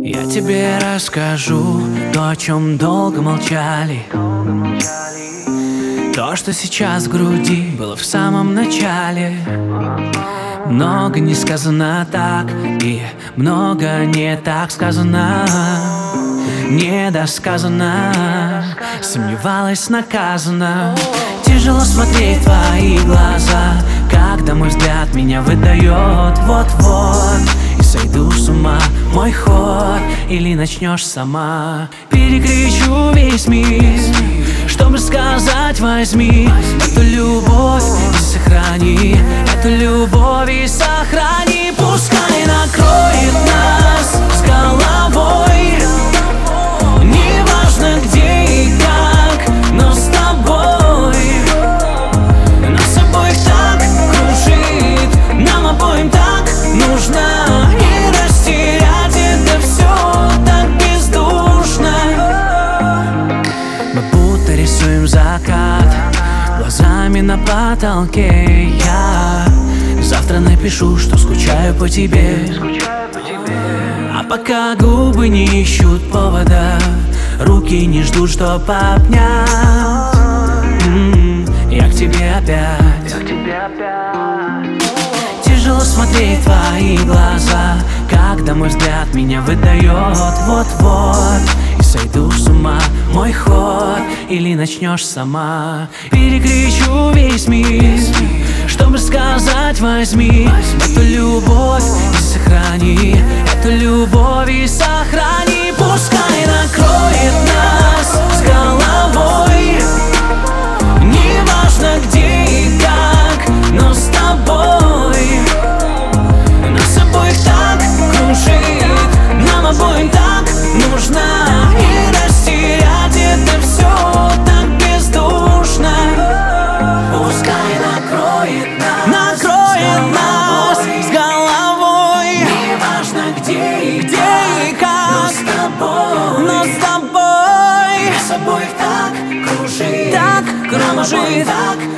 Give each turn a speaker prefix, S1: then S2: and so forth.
S1: Я тебе расскажу то, о чем долго молчали. То, что сейчас в груди, было в самом начале. Много не сказано так, и много не так сказано. Недосказано, сомневалась, наказана. Тяжело смотреть в твои глаза, когда мой взгляд меня выдает. Вот-вот и сойду с ума, мой ход, или начнешь сама. Перекричу весь мир, чтобы сказать: возьми эту любовь и сохрани, эту любовь и сохрани. Пускай накроет нас с головой, неважно где и как, но с тобой. Нас обоих так кружит, нам обоим так нужно, и растерять это все так бездушно. Мы будто рисуем закат глазами на потолке. Я завтра напишу, что скучаю по тебе. А пока губы не ищут повода, руки не ждут, чтоб обнять, я к тебе опять. Тяжело смотреть в твои глаза, когда мой взгляд меня выдает. Вот-вот и сойду с ума, мой ход, или начнешь сама. Перекричу весь мир, чтобы сказать: возьми эту любовь и сохрани, эту любовь и сохрани. Пускай накроет нас с головой, неважно где и как, но с тобой. Нас обоих так кружит, нам обоим так нужно, и растерять это все так бездушно. Пускай накроет нас с головой, неважно где и как, но с тобой. Нас обоих так кружит, нам обоим так